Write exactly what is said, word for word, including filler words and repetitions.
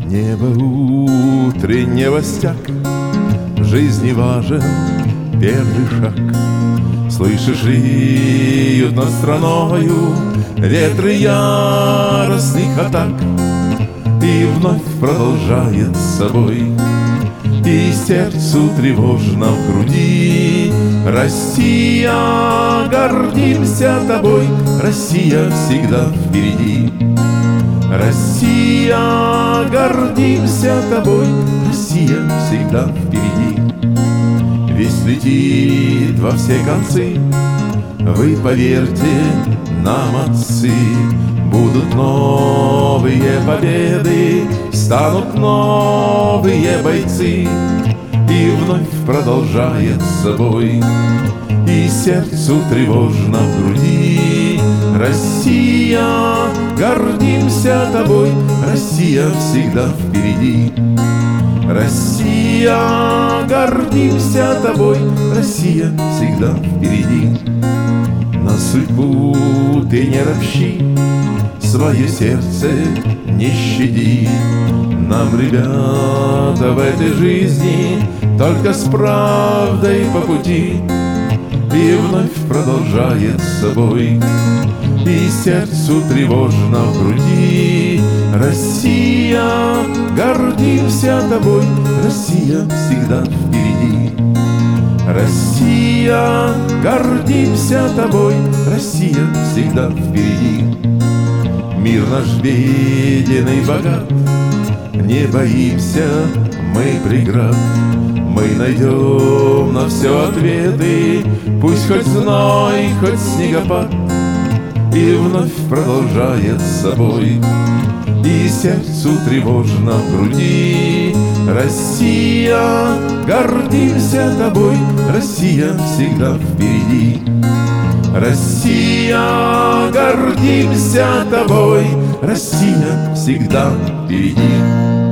Небо утреннего стяг, в жизни важен первый шаг. Слышишь, реют над страною ветры яростных атак, и вновь продолжает с собой, и сердцу тревожно в груди. Россия, гордимся тобой, Россия всегда впереди. Россия, гордимся тобой, Россия всегда впереди. Весь летит во все концы, вы поверьте нам, отцы. Будут новые победы, станут новые бойцы, и вновь продолжает с собой, и сердцу тревожно в груди. Россия, гордимся тобой, Россия всегда впереди. Россия, гордимся тобой, Россия всегда впереди. На судьбу ты не ропщи, свое сердце не щади. Нам, ребята, в этой жизни только с правдой по пути. И вновь продолжает с собой, и сердцу тревожно в груди. Россия, гордимся тобой, Россия всегда впереди. Россия, гордимся тобой, Россия всегда впереди. Мир наш беден и богат, не боимся мы преград. Мы найдем на все ответы, пусть хоть зной, хоть снегопад. И вновь продолжает с собой, и сердцу тревожно в груди. Россия, гордимся тобой, Россия всегда впереди. Россия, гордимся тобой, Россия всегда впереди.